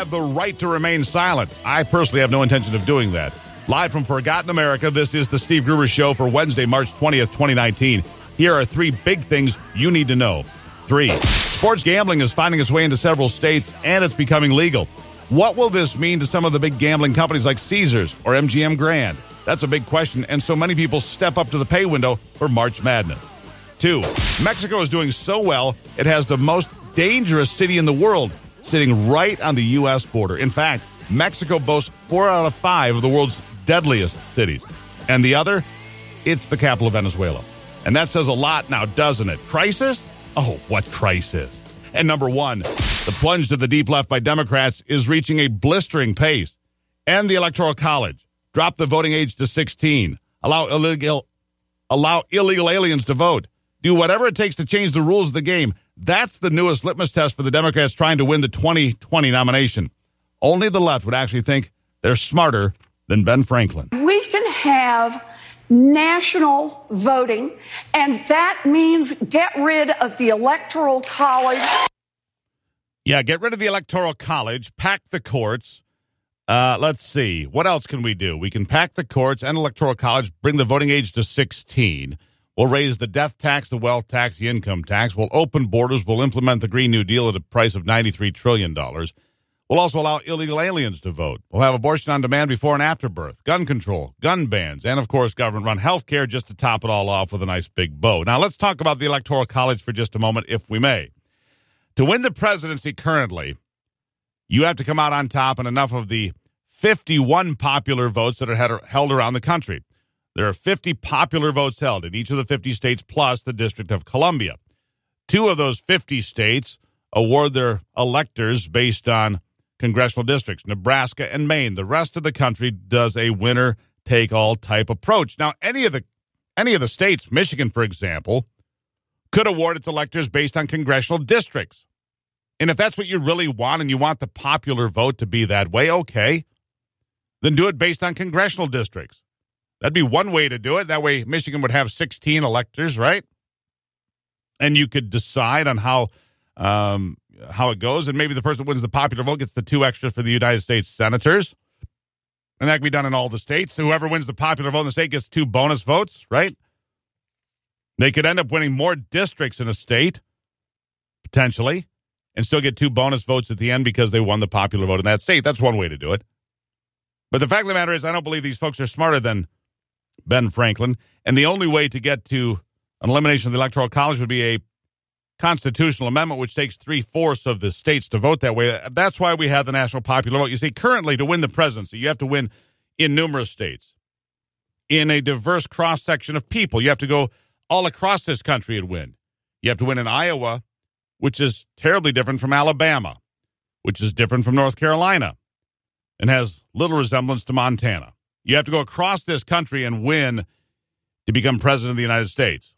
have the right to remain silent. I personally have no intention of doing that. Live from Forgotten America, this is the Steve Gruber Show for Wednesday, March 20th, 2019. Here are three big things you need to know. 3, sports gambling is finding its way into several states, and it's becoming legal. What will this mean to some of the big gambling companies like Caesars or MGM Grand? That's a big question, and so many people step up to the pay window for March Madness. 2, Mexico is doing so well, it has the most dangerous city in the world, sitting right on the U.S. border. In fact, Mexico boasts 4 out of 5 of the world's deadliest cities. And the other, it's the capital of Venezuela. And that says a lot now, doesn't it? Crisis? Oh, what crisis? And number 1, the plunge to the deep left by Democrats is reaching a blistering pace. End the Electoral College. Drop the voting age to 16. Allow illegal aliens to vote. Do whatever it takes to change the rules of the game. That's the newest litmus test for the Democrats trying to win the 2020 nomination. Only the left would actually think they're smarter than Ben Franklin. We can have national voting, and that means get rid of the Electoral College. Yeah, get rid of the Electoral College, pack the courts. Let's see. What else can we do? We can pack the courts and Electoral College, bring the voting age to 16. We'll raise the death tax, the wealth tax, the income tax. We'll open borders. We'll implement the Green New Deal at a price of $93 trillion. We'll also allow illegal aliens to vote. We'll have abortion on demand before and after birth, gun control, gun bans, and, of course, government-run health care just to top it all off with a nice big bow. Now, let's talk about the Electoral College for just a moment, if we may. To win the presidency currently, you have to come out on top in enough of the 51 popular votes that are held around the country. There are 50 popular votes held in each of the 50 states plus the District of Columbia. 2 of those 50 states award their electors based on congressional districts, Nebraska and Maine. The rest of the country does a winner-take-all type approach. Now, any of the states, Michigan, for example, could award its electors based on congressional districts. And if that's what you really want and you want the popular vote to be that way, okay, then do it based on congressional districts. That'd be one way to do it. That way, Michigan would have 16 electors, right? And you could decide on how it goes, and maybe the person that wins the popular vote gets the 2 extras for the United States senators. And that can be done in all the states. So whoever wins the popular vote in the state gets 2 bonus votes, right? They could end up winning more districts in a state, potentially, and still get 2 bonus votes at the end because they won the popular vote in that state. That's one way to do it. But the fact of the matter is, I don't believe these folks are smarter than Ben Franklin. And the only way to get to an elimination of the Electoral College would be a constitutional amendment, which takes 3/4 of the states to vote that way. That's why we have the national popular vote. You see, currently, to win the presidency, you have to win in numerous states, in a diverse cross-section of people. You have to go all across this country and win. You have to win in Iowa, which is terribly different from Alabama, which is different from North Carolina, and has little resemblance to Montana. You have to go across this country and win to become president of the United States.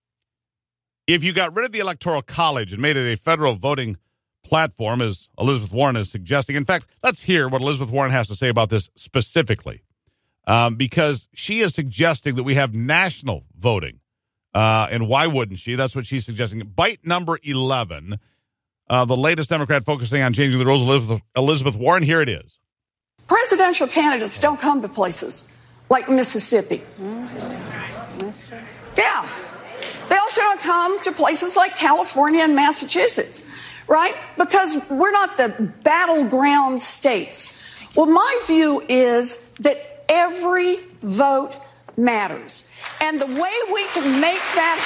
If you got rid of the Electoral College and made it a federal voting platform, as Elizabeth Warren is suggesting. In fact, let's hear what Elizabeth Warren has to say about this specifically, because she is suggesting that we have national voting. And why wouldn't she? That's what she's suggesting. Bite number 11, the latest Democrat focusing on changing the rules, Elizabeth Warren. Here it is. Presidential candidates don't come to places like Mississippi. Yeah. They also don't come to places like California and Massachusetts, right? Because we're not the battleground states. Well, my view is that every vote matters. And the way we can make that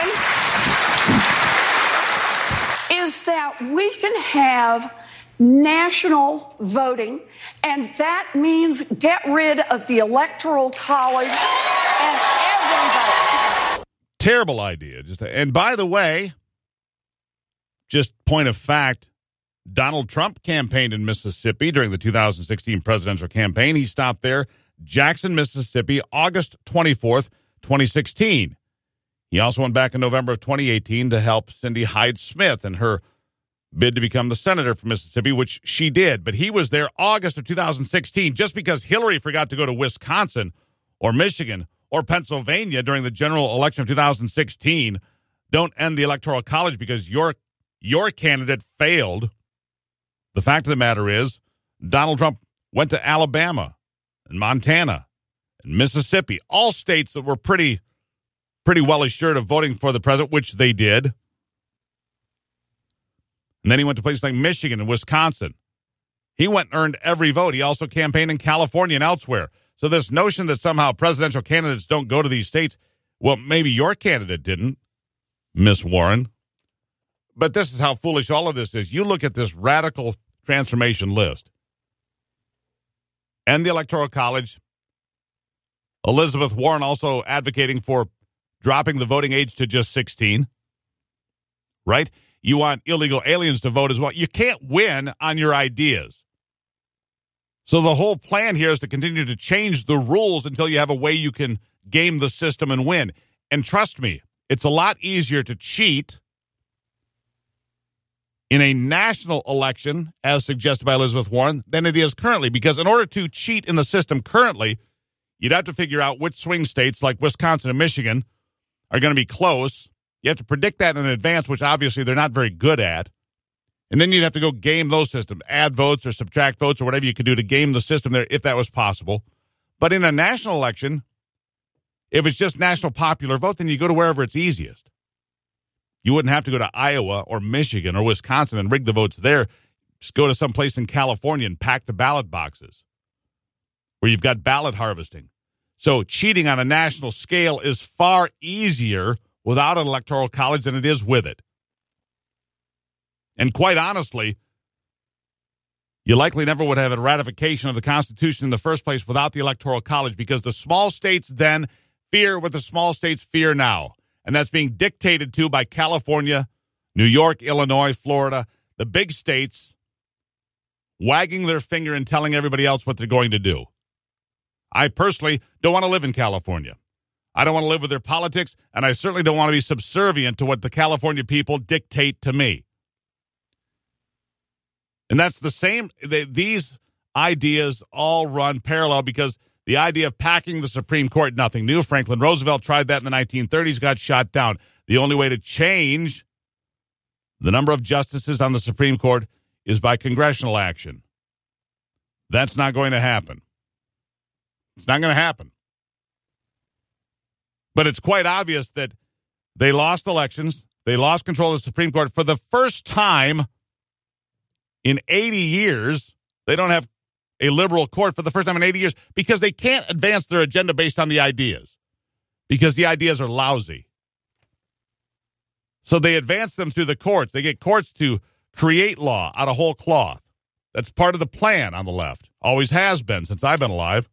happen is that we can have national voting, and that means get rid of the Electoral College and everybody. Terrible idea. And by the way, just point of fact, Donald Trump campaigned in Mississippi during the 2016 presidential campaign. He stopped there, Jackson, Mississippi, August 24th, 2016. He also went back in November of 2018 to help Cindy Hyde-Smith in her bid to become the senator from Mississippi, which she did. But he was there August of 2016. Just because Hillary forgot to go to Wisconsin or Michigan or Pennsylvania during the general election of 2016, don't end the Electoral College because your candidate failed. The fact of the matter is, Donald Trump went to Alabama and Montana and Mississippi, all states that were pretty well assured of voting for the president, which they did. And then he went to places like Michigan and Wisconsin. He went and earned every vote. He also campaigned in California and elsewhere. So this notion that somehow presidential candidates don't go to these states, well, maybe your candidate didn't, Miss Warren. But this is how foolish all of this is. You look at this radical transformation list and the Electoral College. Elizabeth Warren also advocating for dropping the voting age to just 16, right? You want illegal aliens to vote as well. You can't win on your ideas. So the whole plan here is to continue to change the rules until you have a way you can game the system and win. And trust me, it's a lot easier to cheat in a national election, as suggested by Elizabeth Warren, than it is currently. Because in order to cheat in the system currently, you'd have to figure out which swing states like Wisconsin and Michigan are going to be close. You have to predict that in advance, which obviously they're not very good at. And then you'd have to go game those systems, add votes or subtract votes or whatever you could do to game the system there if that was possible. But in a national election, if it's just national popular vote, then you go to wherever it's easiest. You wouldn't have to go to Iowa or Michigan or Wisconsin and rig the votes there. Just go to some place in California and pack the ballot boxes where you've got ballot harvesting. So cheating on a national scale is far easier without an electoral college than it is with it. And quite honestly, you likely never would have a ratification of the Constitution in the first place without the Electoral College, because the small states then fear what the small states fear now. And that's being dictated to by California, New York, Illinois, Florida, the big states wagging their finger and telling everybody else what they're going to do. I personally don't want to live in California. I don't want to live with their politics, and I certainly don't want to be subservient to what the California people dictate to me. And that's the same. These ideas all run parallel, because the idea of packing the Supreme Court, nothing new. Franklin Roosevelt tried that in the 1930s, got shot down. The only way to change the number of justices on the Supreme Court is by congressional action. That's not going to happen. It's not going to happen. But it's quite obvious that they lost elections. They lost control of the Supreme Court for the first time in 80 years. They don't have a liberal court for the first time in 80 years because they can't advance their agenda based on the ideas, because the ideas are lousy. So they advance them through the courts. They get courts to create law out of whole cloth. That's part of the plan on the left. Always has been since I've been alive.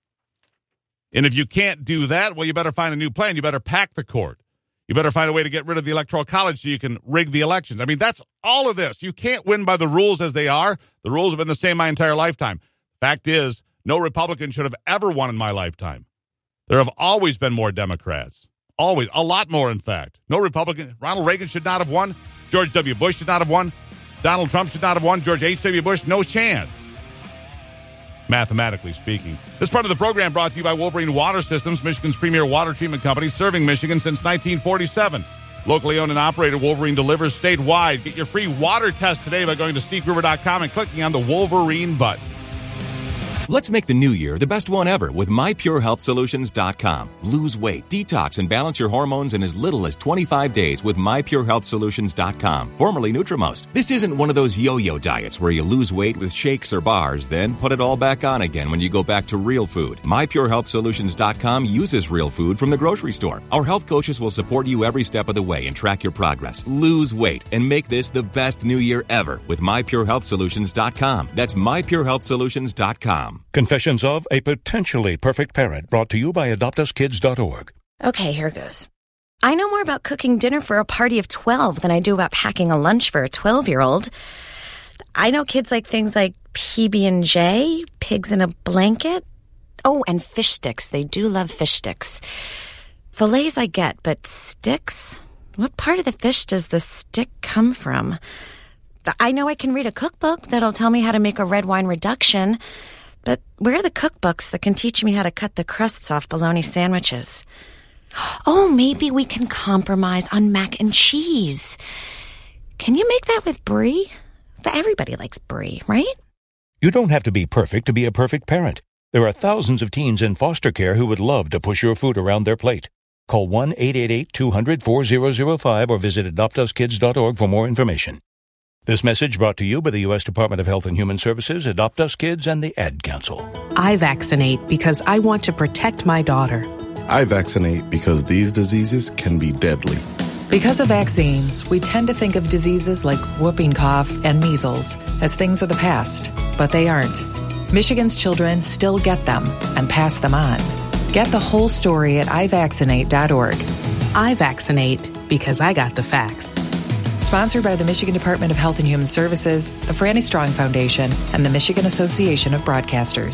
And if you can't do that, well, you better find a new plan. You better pack the court. You better find a way to get rid of the Electoral College so you can rig the elections. I mean, that's all of this. You can't win by the rules as they are. The rules have been the same my entire lifetime. Fact is, no Republican should have ever won in my lifetime. There have always been more Democrats. Always. A lot more, in fact. No Republican. Ronald Reagan should not have won. George W. Bush should not have won. Donald Trump should not have won. George H.W. Bush, no chance. Mathematically speaking. This part of the program brought to you by Wolverine Water Systems, Michigan's premier water treatment company, serving Michigan since 1947. Locally owned and operated, Wolverine delivers statewide. Get your free water test today by going to SneakRiver.com and clicking on the Wolverine button. Let's make the new year the best one ever with MyPureHealthSolutions.com. Lose weight, detox, and balance your hormones in as little as 25 days with MyPureHealthSolutions.com, formerly Nutrimost. This isn't one of those yo-yo diets where you lose weight with shakes or bars, then put it all back on again when you go back to real food. MyPureHealthSolutions.com uses real food from the grocery store. Our health coaches will support you every step of the way and track your progress. Lose weight and make this the best new year ever with MyPureHealthSolutions.com. That's MyPureHealthSolutions.com. Confessions of a Potentially Perfect Parent, brought to you by AdoptUsKids.org. Okay, here goes. I know more about cooking dinner for a party of 12 than I do about packing a lunch for a 12-year-old. I know kids like things like PB&J, pigs in a blanket. Oh, and fish sticks. They do love fish sticks. Fillets I get, but sticks? What part of the fish does the stick come from? I know I can read a cookbook that'll tell me how to make a red wine reduction, but where are the cookbooks that can teach me how to cut the crusts off bologna sandwiches? Oh, maybe we can compromise on mac and cheese. Can you make that with brie? Everybody likes brie, right? You don't have to be perfect to be a perfect parent. There are thousands of teens in foster care who would love to push your food around their plate. Call 1-888-200-4005 or visit adoptuskids.org for more information. This message brought to you by the U.S. Department of Health and Human Services, Adopt Us Kids, and the Ad Council. I vaccinate because I want to protect my daughter. I vaccinate because these diseases can be deadly. Because of vaccines, we tend to think of diseases like whooping cough and measles as things of the past, but they aren't. Michigan's children still get them and pass them on. Get the whole story at ivaccinate.org. I vaccinate because I got the facts. Sponsored by the Michigan Department of Health and Human Services, the Franny Strong Foundation, and the Michigan Association of Broadcasters.